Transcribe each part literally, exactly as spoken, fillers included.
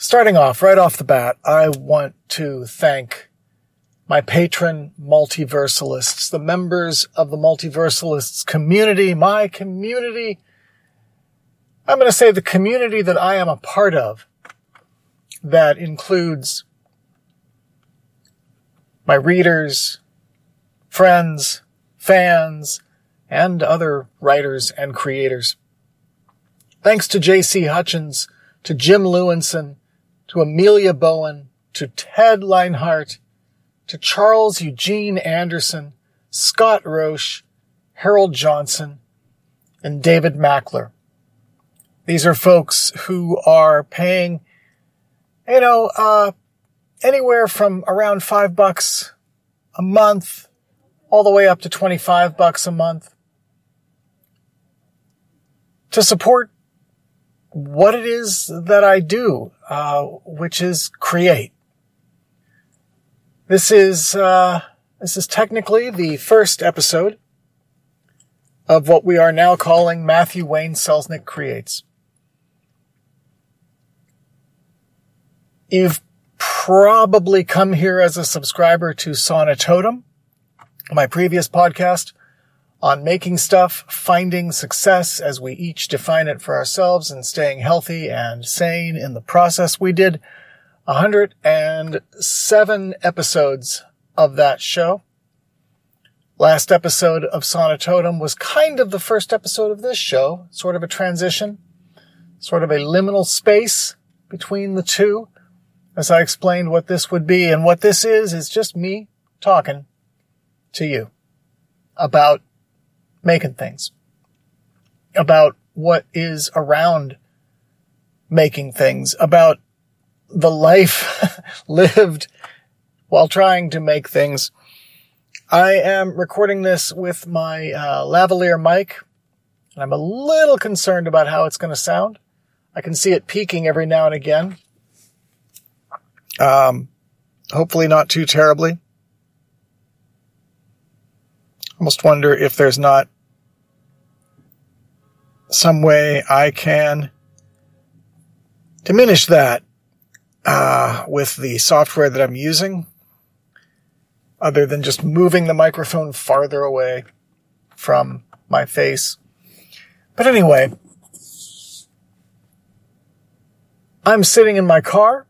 Starting off, right off the bat, I want to thank my patron multiversalists, the members of the multiversalists community, my community. I'm going to say the community that I am a part of. That includes my readers, friends, fans, and other writers and creators. Thanks to J C Hutchins, to Jim Lewinson, to Amelia Bowen, to Ted Leinhart, to Charles Eugene Anderson, Scott Roche, Harold Johnson, and David Mackler. These are folks who are paying, you know, uh, anywhere from around five bucks a month all the way up to twenty-five bucks a month to support what it is that I do, uh, which is create. This is, uh, this is technically the first episode of what we are now calling Matthew Wayne Selznick Creates. You've probably come here as a subscriber to Sonatotem, my previous podcast on making stuff, finding success as we each define it for ourselves, and staying healthy and sane in the process. We did one hundred seven episodes of that show. Last episode of Sonatotem was kind of the first episode of this show, sort of a transition, sort of a liminal space between the two, as I explained what this would be. And what this is, is just me talking to you about making things, about what is around making things, about the life lived while trying to make things. I am recording this with my uh, lavalier mic, and I'm a little concerned about how it's going to sound. I can see it peaking every now and again. Um, hopefully not too terribly. Almost wonder if there's not some way I can diminish that uh, with the software that I'm using, other than just moving the microphone farther away from my face. But anyway, I'm sitting in my car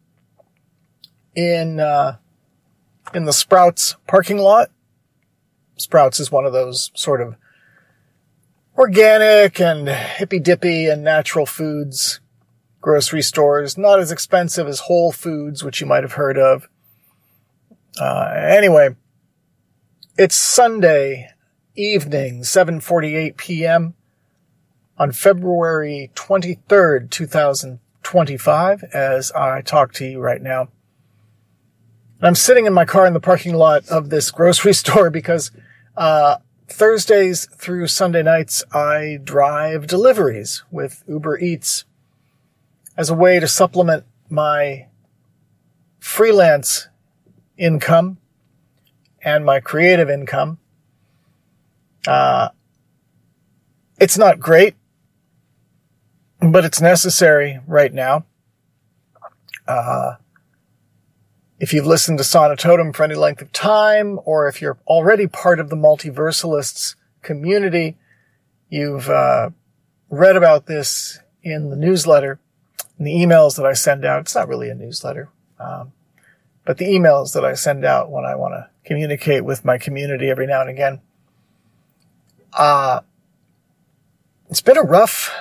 in uh, in the Sprouts parking lot. Sprouts is one of those sort of organic and hippy-dippy and natural foods grocery stores, not as expensive as Whole Foods, which you might have heard of. Uh, anyway, it's Sunday evening, seven forty-eight p.m. on February twenty-third, twenty twenty-five, as I talk to you right now. And I'm sitting in my car in the parking lot of this grocery store because uh Thursdays through Sunday nights, I drive deliveries with Uber Eats as a way to supplement my freelance income and my creative income. Uh, it's not great, but it's necessary right now. Uh, If you've listened to Sonatotem for any length of time, or if you're already part of the Multiversalists community, you've uh, read about this in the newsletter, in the emails that I send out. It's not really a newsletter, um, but the emails that I send out when I want to communicate with my community every now and again. Uh, it's been a rough,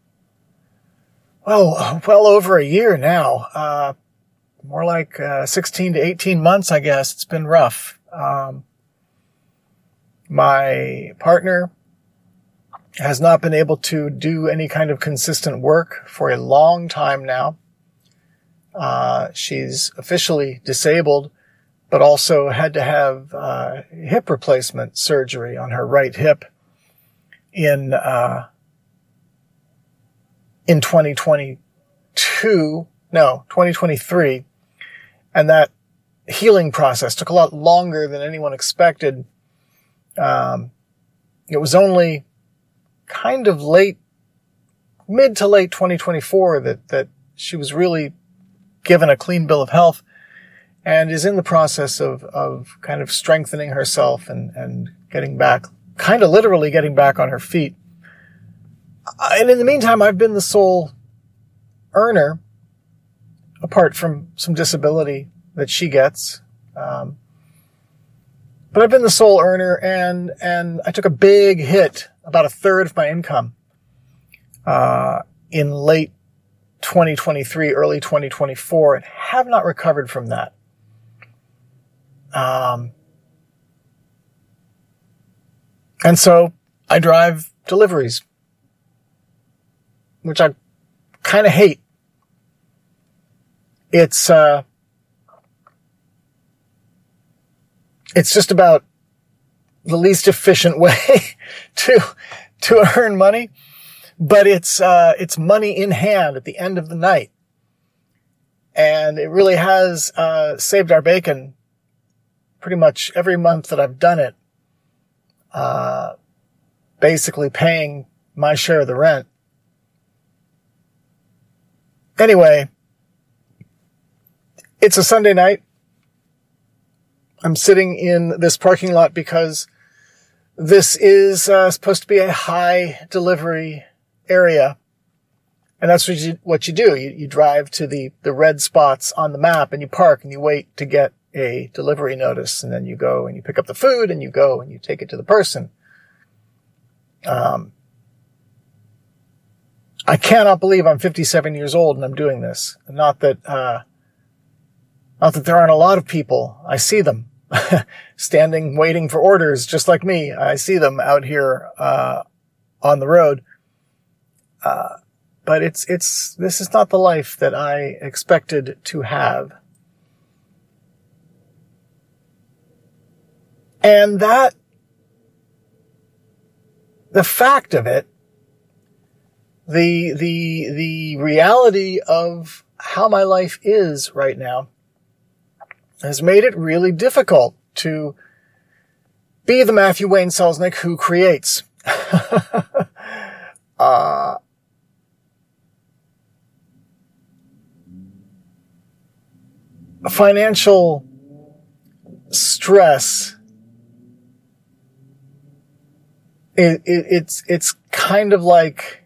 well, well over a year now. Uh, More like uh, sixteen to eighteen months, I guess. It's been rough. Um, my partner has not been able to do any kind of consistent work for a long time now. Uh, she's officially disabled, but also had to have uh, hip replacement surgery on her right hip in uh, in twenty twenty-two. No, twenty twenty-three. And that healing process took a lot longer than anyone expected. Um, it was only kind of late, mid to late twenty twenty-four that, that she was really given a clean bill of health and is in the process of, of kind of strengthening herself and, and getting back, kind of literally getting back on her feet. And in the meantime, I've been the sole earner, apart from some disability that she gets. Um, but I've been the sole earner, and, and I took a big hit, about a third of my income, uh, in late twenty twenty-three, early twenty twenty-four, and have not recovered from that. Um, and so I drive deliveries, which I kind of hate. It's, uh, it's just about the least efficient way to, to earn money, but it's, uh, it's money in hand at the end of the night. And it really has, uh, saved our bacon pretty much every month that I've done it, uh, basically paying my share of the rent. Anyway, it's a Sunday night. I'm sitting in this parking lot because this is uh, supposed to be a high delivery area. And that's what you, what you do. You, you drive to the, the red spots on the map and you park and you wait to get a delivery notice. And then you go and you pick up the food and you go and you take it to the person. Um, I cannot believe I'm fifty-seven years old and I'm doing this. Not that, uh, not that there aren't a lot of people. I see them standing, waiting for orders, just like me. I see them out here, uh, on the road. Uh, but it's, it's, this is not the life that I expected to have. And that, the fact of it, the, the, the reality of how my life is right now has made it really difficult to be the Matthew Wayne Selznick who creates. uh, financial stress. It, it, it's, it's kind of like,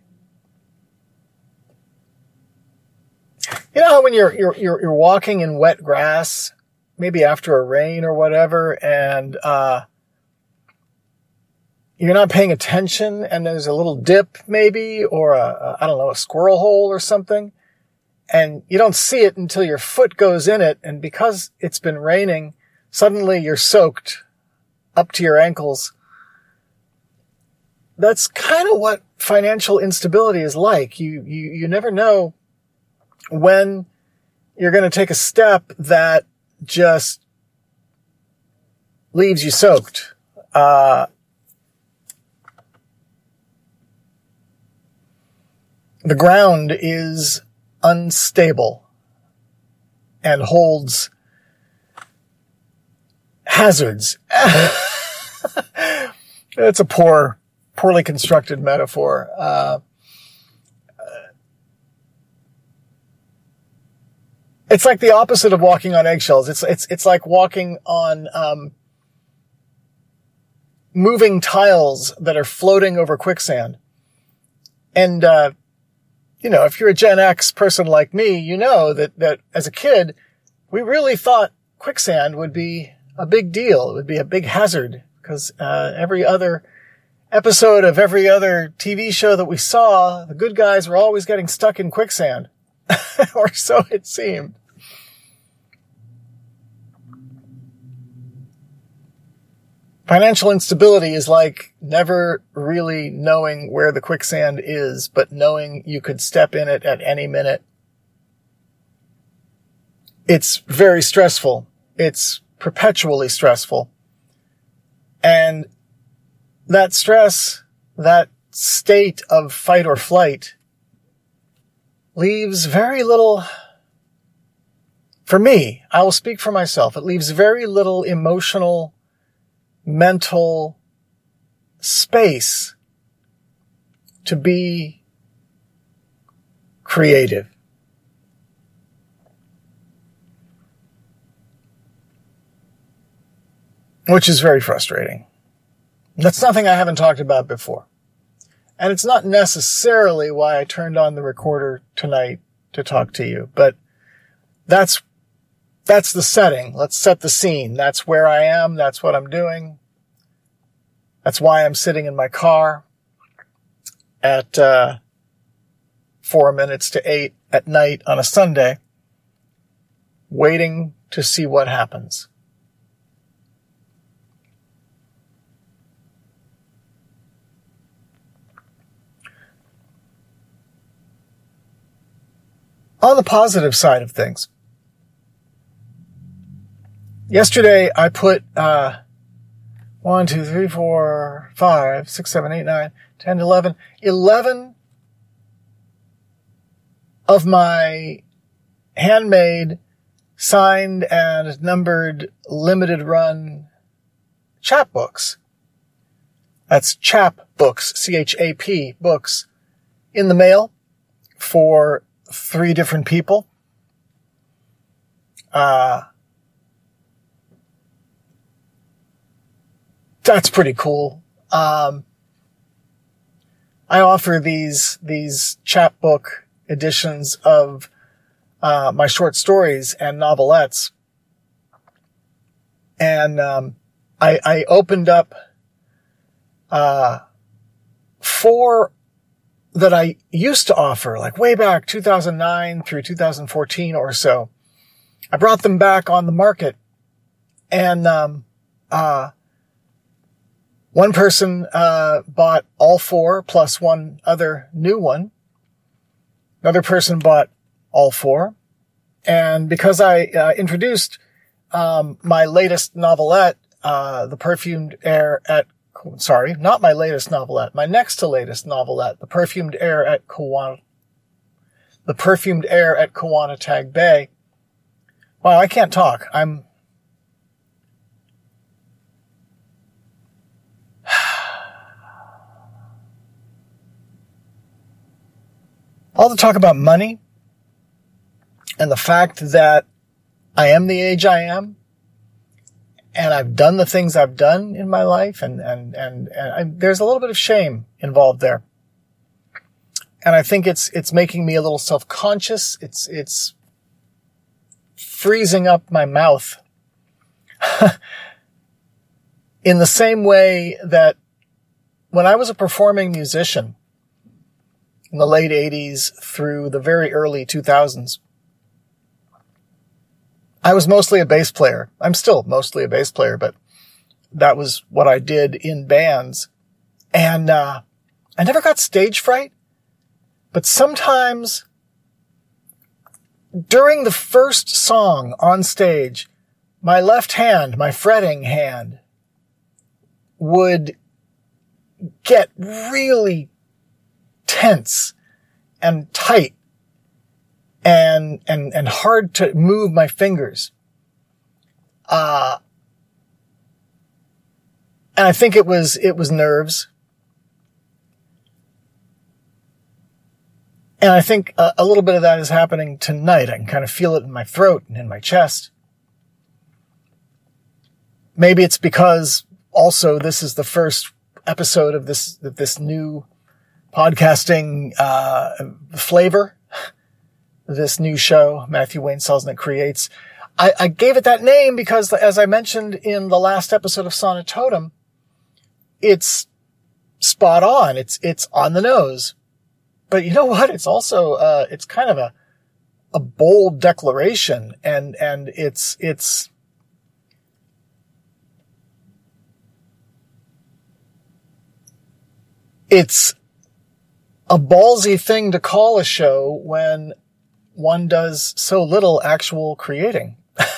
you know how when you're, you're, you're, you're walking in wet grass, maybe after a rain or whatever, and, uh, you're not paying attention and there's a little dip maybe, or a, a, I don't know, a squirrel hole or something, and you don't see it until your foot goes in it. And because it's been raining, suddenly you're soaked up to your ankles. That's kind of what financial instability is like. You, you, you never know when you're going to take a step that just leaves you soaked. Uh, the ground is unstable and holds hazards. It's a poor, poorly constructed metaphor. Uh, It's like the opposite of walking on eggshells. It's, it's, it's like walking on, um, moving tiles that are floating over quicksand. And, uh, you know, if you're a Gen X person like me, you know that, that as a kid, we really thought quicksand would be a big deal. It would be a big hazard because, uh, every other episode of every other T V show that we saw, the good guys were always getting stuck in quicksand. Or so it seemed. Financial instability is like never really knowing where the quicksand is, but knowing you could step in it at any minute. It's very stressful. It's perpetually stressful. And that stress, that state of fight or flight, leaves very little, for me, I will speak for myself, it leaves very little emotional, mental space to be creative. which is very frustrating. That's nothing I haven't talked about before. And it's not necessarily why I turned on the recorder tonight to talk to you, but that's, that's the setting. Let's set the scene. That's where I am. That's what I'm doing. That's why I'm sitting in my car at, uh, four minutes to eight at night on a Sunday, waiting to see what happens. On the positive side of things, yesterday I put uh one, two, three, four, five, six, seven, eight, nine, ten, eleven, eleven of my handmade, signed and numbered limited run chapbooks. That's chap books, C H A P books, in the mail for three different people. Uh, that's pretty cool. Um, I offer these, these chapbook editions of, uh, my short stories and novelettes. And, um, I, I opened up, uh, four that I used to offer, like way back two thousand nine through two thousand fourteen or so. I brought them back on the market, and um uh one person uh bought all four plus one other new one. Another person bought all four, and because I uh, introduced um my latest novelette, uh The Perfumed Air at Sorry, not my latest novelette. My next to latest novelette, The Perfumed Air at Kawan, The Perfumed Air at Kawanatag Bay. Wow, I can't talk. I'm, all the talk about money and the fact that I am the age I am, and I've done the things I've done in my life, and, and, and, and I, there's a little bit of shame involved there. And I think it's, it's making me a little self-conscious. It's, it's freezing up my mouth in the same way that when I was a performing musician in the late eighties through the very early two thousands, I was mostly a bass player. I'm still mostly a bass player, but that was what I did in bands. And, uh, I never got stage fright, but sometimes during the first song on stage, my left hand, my fretting hand, would get really tense and tight. And, and, and hard to move my fingers. Uh, and I think it was, it was nerves. And I think a, a little bit of that is happening tonight. I can kind of feel it in my throat and in my chest. Maybe it's because also this is the first episode of this, this new podcasting, uh, flavor. This new show, Matthew Wayne Selznick Creates. I, I gave it that name because, as I mentioned in the last episode of Sonnet Totem, it's spot on. It's, it's on the nose. But you know what? It's also, uh, it's kind of a, a bold declaration, and, and it's, it's, it's a ballsy thing to call a show when one does so little actual creating.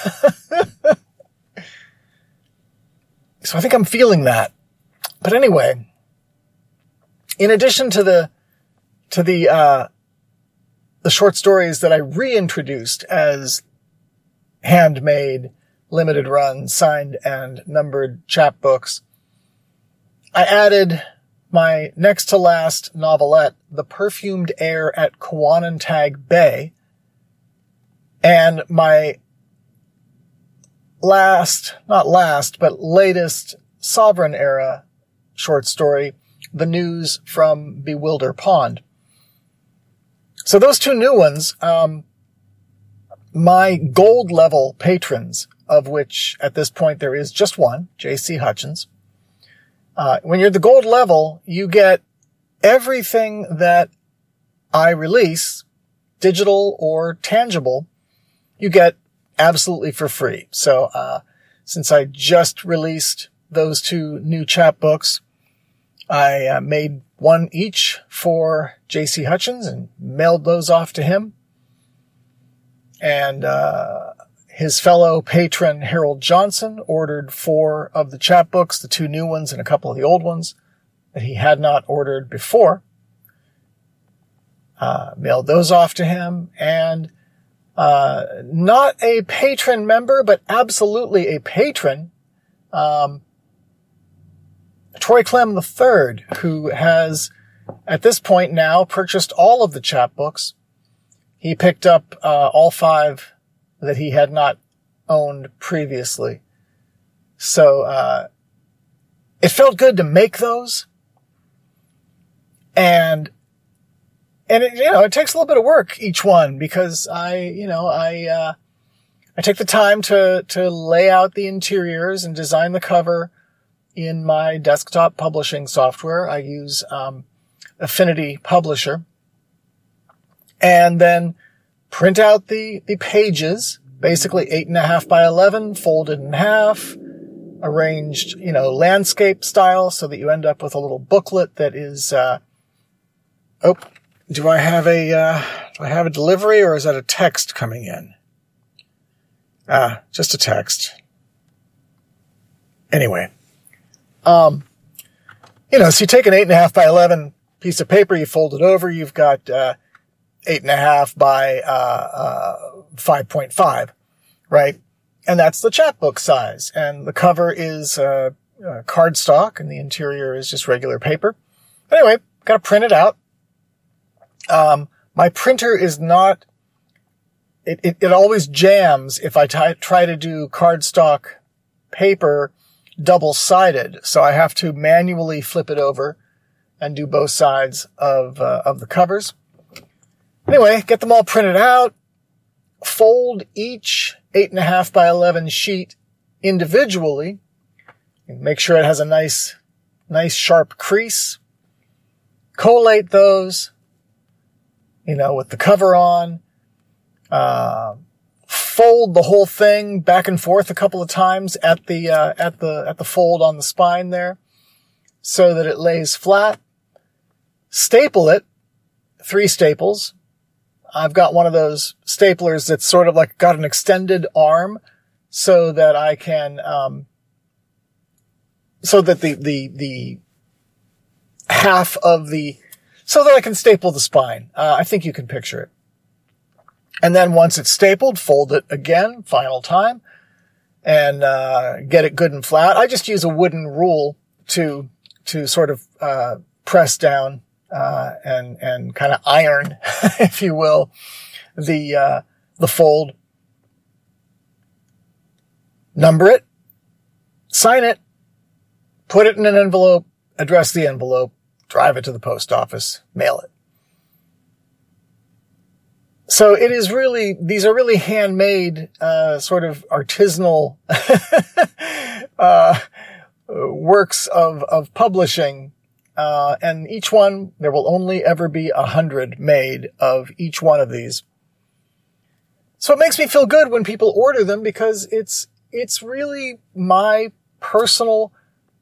So I think I'm feeling that. But anyway, in addition to the, to the, uh, the short stories that I reintroduced as handmade, limited run, signed and numbered chapbooks, I added my next to last novelette, The Perfumed Air at Kawanatag Bay, and my last, not last, but latest Sovereign era short story, The News from Bewilder Pond. So those two new ones, um, my gold level patrons, of which at this point there is just one, J C Hutchins. Uh, when you're the gold level, you get everything that I release, digital or tangible, you get absolutely for free. So, uh, since I just released those two new chapbooks, I uh, made one each for J C Hutchins and mailed those off to him. And, uh, his fellow patron Harold Johnson ordered four of the chapbooks, the two new ones and a couple of the old ones that he had not ordered before. Uh, mailed those off to him. And, uh, not a patron member, but absolutely a patron, um, Troy Clem the third, who has, at this point now, purchased all of the chapbooks. He picked up uh, all five that he had not owned previously. So uh, it felt good to make those. And, and it, you know, it takes a little bit of work, each one, because I, you know, I, uh, I take the time to, to lay out the interiors and design the cover in my desktop publishing software. I use um, Affinity Publisher. And then print out the, the pages, basically eight and a half by eleven, folded in half, arranged, you know, landscape style so that you end up with a little booklet that is, uh, oh, do I have a, uh, do I have a delivery or is that a text coming in? Ah, just a text. Anyway. Um, you know, so you take an eight and a half by eleven piece of paper, you fold it over, you've got, uh, eight and a half by, uh, uh, five point five, right? And that's the chapbook size. And the cover is, uh, uh cardstock and the interior is just regular paper. Anyway, gotta print it out. Um, my printer is not, it, it, it always jams if I t- try to do cardstock paper double-sided, so I have to manually flip it over and do both sides of uh, of the covers. Anyway, get them all printed out, fold each eight and a half by eleven sheet individually, and make sure it has a nice, nice sharp crease. Collate those, you know, with the cover on. Uh, fold the whole thing back and forth a couple of times at the, uh, at the, at the fold on the spine there so that it lays flat. Staple it, three staples. I've got one of those staplers that's sort of like got an extended arm so that I can, um, so that the, the, the half of the, so that I can staple the spine. Uh, I think you can picture it. And then once it's stapled, fold it again, final time, and uh get it good and flat. I just use a wooden rule to to sort of uh press down uh and and kind of iron, if you will, the uh the fold. Number it, sign it, put it in an envelope, address the envelope, drive it to the post office, mail it. So it is really, these are really handmade, uh, sort of artisanal, uh, works of, of publishing. Uh, and each one, there will only ever be a hundred made of each one of these. So it makes me feel good when people order them because it's, it's really my personal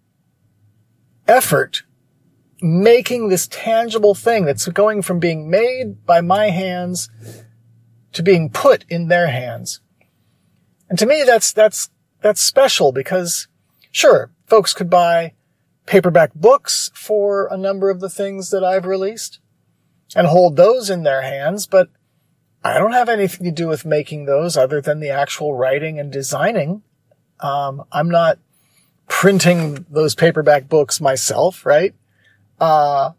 effort making this tangible thing that's going from being made by my hands to being put in their hands. And to me, that's, that's, that's special because sure, folks could buy paperback books for a number of the things that I've released and hold those in their hands, but I don't have anything to do with making those other than the actual writing and designing. Um, I'm not printing those paperback books myself, right? Uh,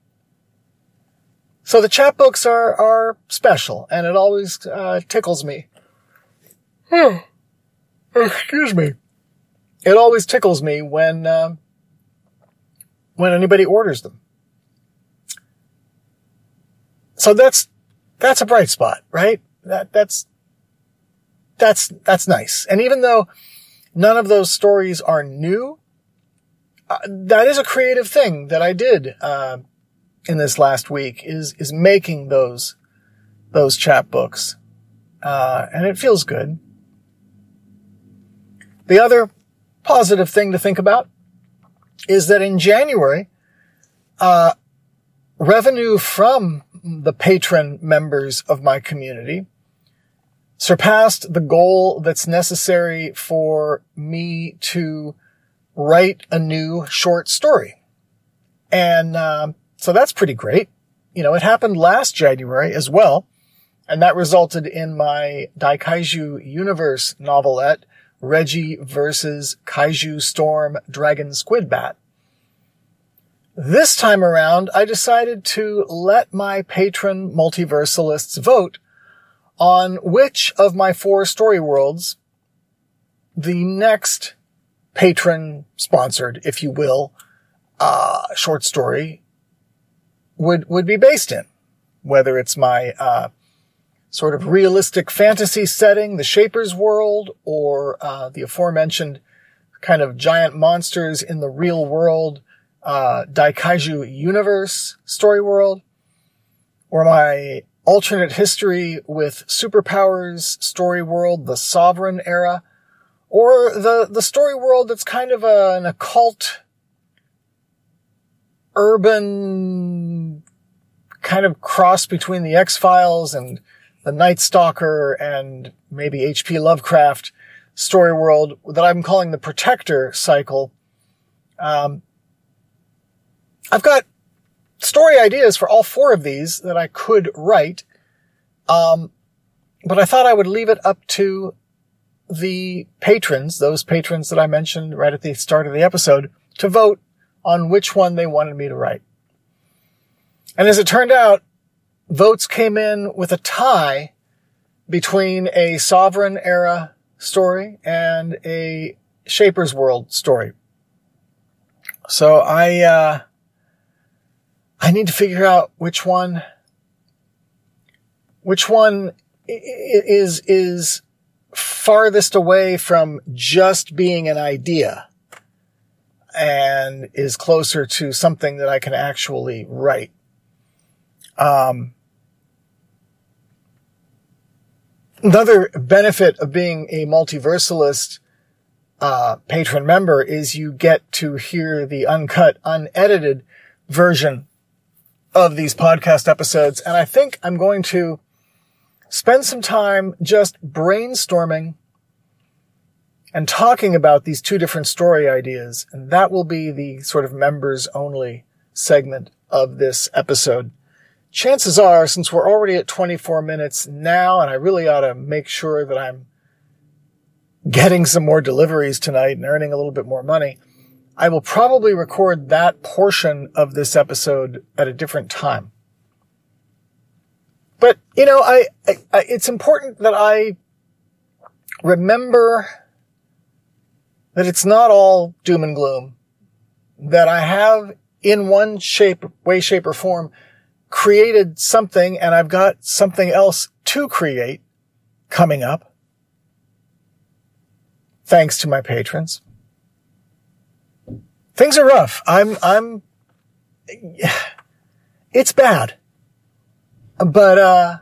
so the chapbooks are, are special and it always, uh, tickles me. Hmm. excuse me. It always tickles me when, uh, when anybody orders them. So that's, that's a bright spot, right? That, that's, that's, that's nice. And even though none of those stories are new, uh, that is a creative thing that I did, uh, in this last week is, is making those, those chapbooks. Uh, and it feels good. The other positive thing to think about is that in January, uh, revenue from the patron members of my community surpassed the goal that's necessary for me to write a new short story. And, uh, so that's pretty great. You know, it happened last January as well. And that resulted in my Daikaiju Universe novelette, Reggie versus Kaiju Storm Dragon Squid Bat. This time around, I decided to let my patron multiversalists vote on which of my four story worlds the next patron-sponsored, if you will, uh, short story would, would be based in. Whether it's my, uh, sort of realistic fantasy setting, the Shapers world, or, uh, the aforementioned kind of giant monsters in the real world, uh, Daikaiju Universe story world, or my alternate history with superpowers story world, the Sovereign era, or the, the story world that's kind of a, an occult, urban kind of cross between the X-Files and the Night Stalker and maybe H P Lovecraft story world that I'm calling the Protector cycle. Um, I've got story ideas for all four of these that I could write. Um, but I thought I would leave it up to the patrons, those patrons that I mentioned right at the start of the episode, to vote on which one they wanted me to write. And as it turned out, votes came in with a tie between a Sovereign era story and a Shapers World story. So I, uh, I need to figure out which one, which one is, is farthest away from just being an idea and is closer to something that I can actually write. Um, another benefit of being a multiversalist, uh, patron member is you get to hear the uncut, unedited version of these podcast episodes. And I think I'm going to spend some time just brainstorming and talking about these two different story ideas. And that will be the sort of members only segment of this episode. Chances are, since we're already at twenty-four minutes now, and I really ought to make sure that I'm getting some more deliveries tonight and earning a little bit more money, I will probably record that portion of this episode at a different time. But, you know, I, I, I it's important that I remember that it's not all doom and gloom, that I have in one shape, way, shape, or form created something, and I've got something else to create coming up, thanks to my patrons. Things are rough. I'm, I'm, it's bad. But, uh,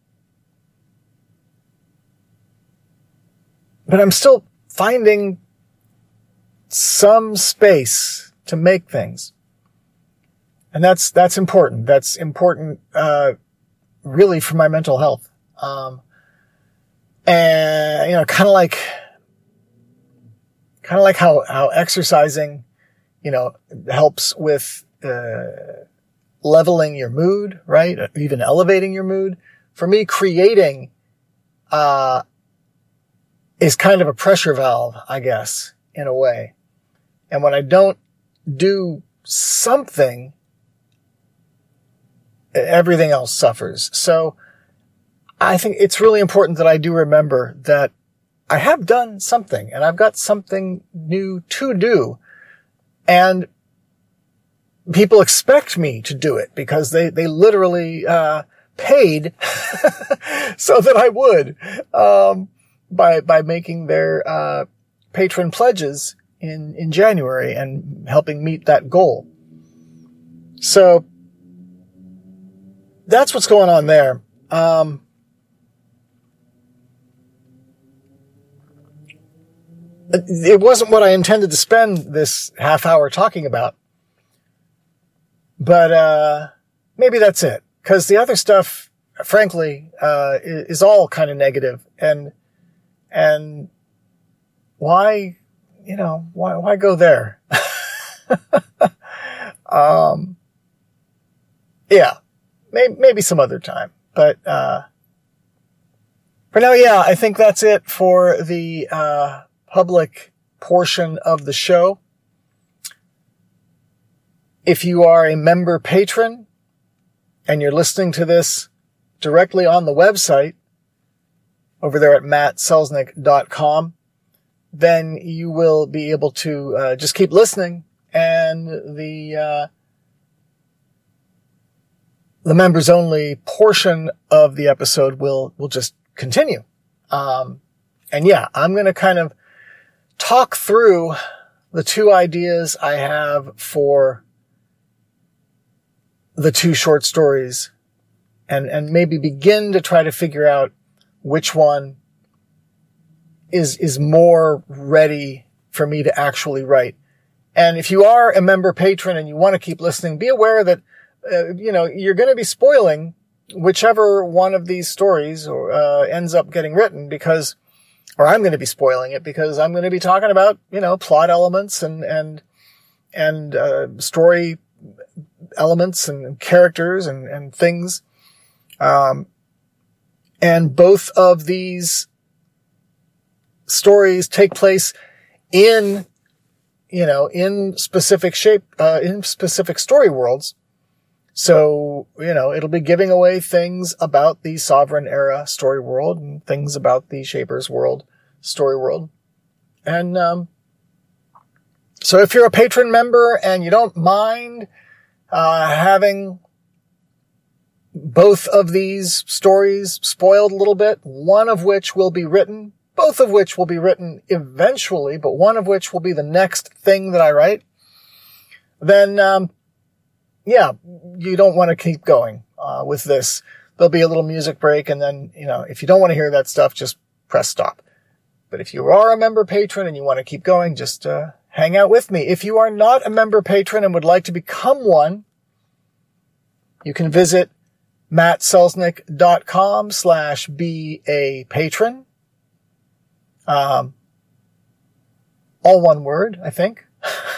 but I'm still finding some space to make things. And that's, that's important. That's important, uh, really for my mental health. Um, and, you know, kind of like, kind of like how, how exercising, you know, helps with, uh, leveling your mood, right? Even elevating your mood. For me, creating, uh, is kind of a pressure valve, I guess, in a way. And when I don't do something, everything else suffers. So I think it's really important that I do remember that I have done something, and I've got something new to do. And people expect me to do it because they, they literally, uh, paid so that I would, um, by, by making their, uh, patron pledges in, in January and helping meet that goal. So that's what's going on there. Um, it wasn't what I intended to spend this half hour talking about. But, uh, maybe that's it. Cause the other stuff, frankly, uh, is all kind of negative. And, and why, you know, why, why go there? um, yeah, maybe, maybe some other time. But, uh, for now, yeah, I think that's it for the, uh, public portion of the show. If you are a member patron and you're listening to this directly on the website over there at matt selznick dot com, then you will be able to uh, just keep listening, and the uh, the members only portion of the episode will will just continue. Um, and yeah, I'm going to kind of talk through the two ideas I have for the two short stories and, and maybe begin to try to figure out which one is, is more ready for me to actually write. And if you are a member patron and you want to keep listening, be aware that, uh, you know, you're going to be spoiling whichever one of these stories or, uh, ends up getting written because, or I'm going to be spoiling it because I'm going to be talking about, you know, plot elements and, and, and, uh, story elements and characters and, and things. Um, and both of these stories take place in, you know, in specific shape, uh, in specific story worlds. So, you know, it'll be giving away things about the Sovereign Era story world and things about the Shapers world story world. And, um, so if you're a patron member and you don't mind, uh, having both of these stories spoiled a little bit, one of which will be written, both of which will be written eventually, but one of which will be the next thing that I write, then, um, yeah, you don't want to keep going, uh, with this. There'll be a little music break. And then, you know, if you don't want to hear that stuff, just press stop. But if you are a member patron and you want to keep going, just, uh, hang out with me. If you are not a member patron and would like to become one, you can visit matt selznick dot com slash be a patron. Um, all one word, I think.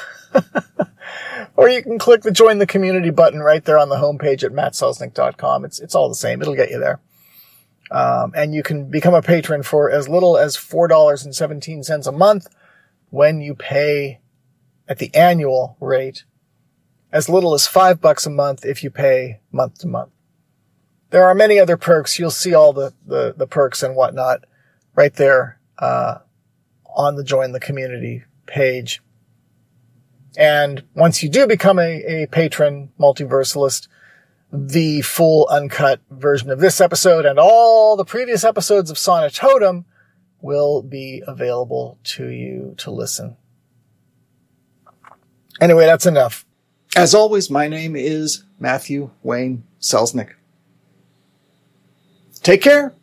Or you can click the join the community button right there on the homepage at matt selznick dot com. It's, it's all the same. It'll get you there. Um, and you can become a patron for as little as four dollars and seventeen cents a month when you pay at the annual rate, as little as five bucks a month if you pay month to month. There are many other perks. You'll see all the, the, the perks and whatnot right there, uh, on the join the community page. And once you do become a, a patron multiversalist, the full uncut version of this episode and all the previous episodes of Sonatotem will be available to you to listen. Anyway, that's enough. As always, my name is Matthew Wayne Selznick. Take care.